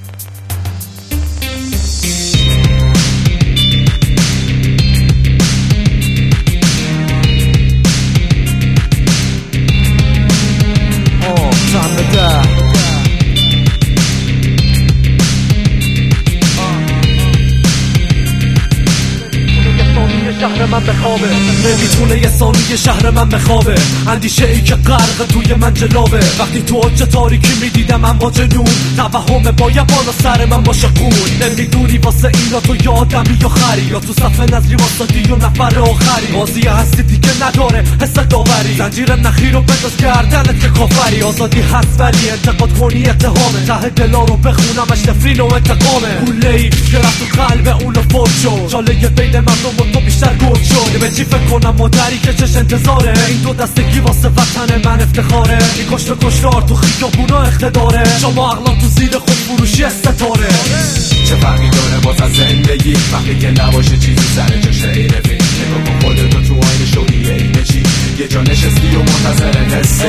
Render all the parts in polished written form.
شهر من بخوابه، نمیتونه یه ثانیه شهر من بخوابه. اندیشه ای که غرق توی من جلابه. وقتی تو اوج تاریکی میدیدم من با جنون، توهم باید بالا سر من باشه خون. نمیدونی واسه اینا تو یه آدمی یا خری، یا تو صفحه نظری واسطی و نفر آخری. بازی هستی دیگه نداره حس داوری، زنجیر نخی رو بنداز گردنت که کافری. آزادی هست ولی انتقاد کنی اتهامه، ته دلا رو بخونمش نفرین و انتقامه. گوله‌ای که رفت تو قلب اونو فوت شد، چاله بین مردم و تو بیشتر گل شد. به چی فکر کنم مادری که چش انتظاره، این دو دستگی واسه وطن من افتخاره. این کشت کشتار تو خیابونا اقتداره، شما عقلا تو زیر خود فروشی ستاره. چه فرقی داره باز از زندگی وقتی که نباشه چیزی سر جاش رفیق. نگاه کن خودتو تو آینه شدی اینه چی، یه جا نشستی و منتظر قصه.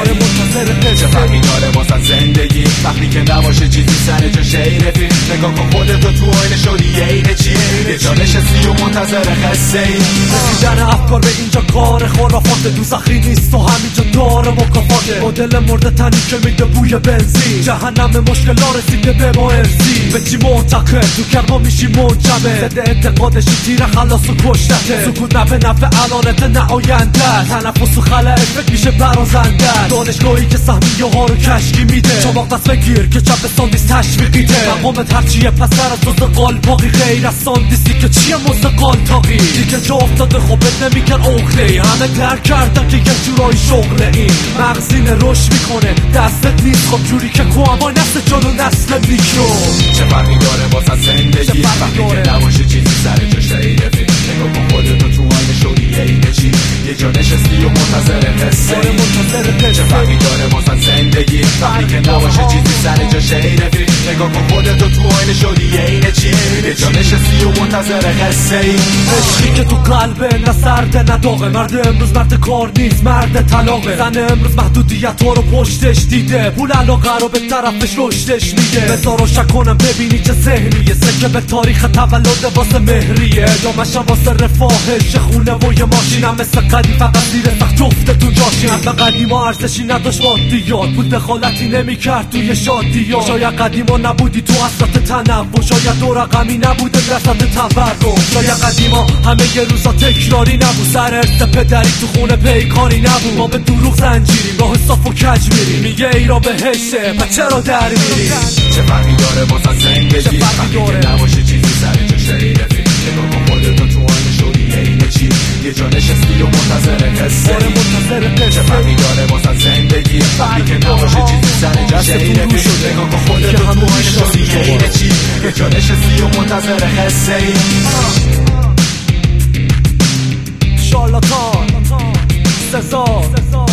چه فرقی داره باز از زندگی وقتی که نباشه چیزی سر جاش رفیق. نگاه کن خودتو تو آینه شدی اینه چی، یه جا نشستی و منتظر قصه. رسیدن افکار به اینجا کار خرافاته، دوزخی نیست و همینجا داره مکافاته. با دل مرده تنی که میده بوی بنزین، جهنم مشکلا رسیده به ما انسی. به چی معتقد تو کرما میشی منجمه، ضد اعتقادشی تیر خلاص و کشتته. سکوت نه به نفع الانت نه آینده، تنفس و خلع فکر میشه برازنده. دانشگاهی که سهمیه ها رو کشکی میده، شما پس بگیر که چپ ساندیس تشویقیده. مقامت هرچیه پسر از دوز قالباقی، غیر از ساندیسی که چیه موز قالتاقی. دیگه جا افتاده خوبت نمیکن اخلی، همه درک کردن که یه جورایی شغله. این مغزین رشد میکنه دستت نیست، خب جوری که کوامای نسل جلو نسل میکرو. چه فرقی داره باز از زندگی وقتی که نباشه چیزی سر جاش رفیق. نگاه کن خودتو تو آینه شدی اینه چی، یه جا نشستی و منتظر قصه. چه فرقی داره باز از زندگی وقتی که نباشه چیزی سر جاش رفیق. نگاه کن خودتو تو آینه شدی اینه چی، یه جا نشستی و منتظر قصه. عشقی که تو قلبه نه سرده نه داغه، مرد امروز مرد کار نیست مرد طلاقه. زن امروز محدودیت ها رو پشتش دیده، پول علاقه رو به طرفش رشدش میده. بذار روشن کنم ببینی چه ذهنیه، سکه به تاریخ تولد واسه مهریه. دامشم واسه رفاهش خونه و یه ماشینم مثل قدیم، فقط زیر سخت جفتتون جاشین. حتی قدیما ارزشی نداشت مادیات، پول دخالتی نمیکرد توی شادیات. شاید قدیما نبودی تو اصلات تنوع، شاید دو رقمی نبوده درصد تورم. شاید قدیما همه یه روزا تکراری نبود، سر ارث پدری تو خونه پیکاری نبود. ما به دروغ زنجیریم راه صاف و کج میریم، میگه ای را بهشته پس چرا در میری. چه فرقی داره باز از زندگی وقتی که نباشه چیزی سر جاش رفیق. نگاه کن خودتو تو آینه شدی اینه چی، یه جا نشستی و منتظر قصه. چه فرقی داره باز از زندگی وقتی که نباشه چیزی سر جاش رفیق. نگاه کن خودتو تو آینه شدی اینه چی، یه جا نشستی و منتظر قصه. شارلاتان سزار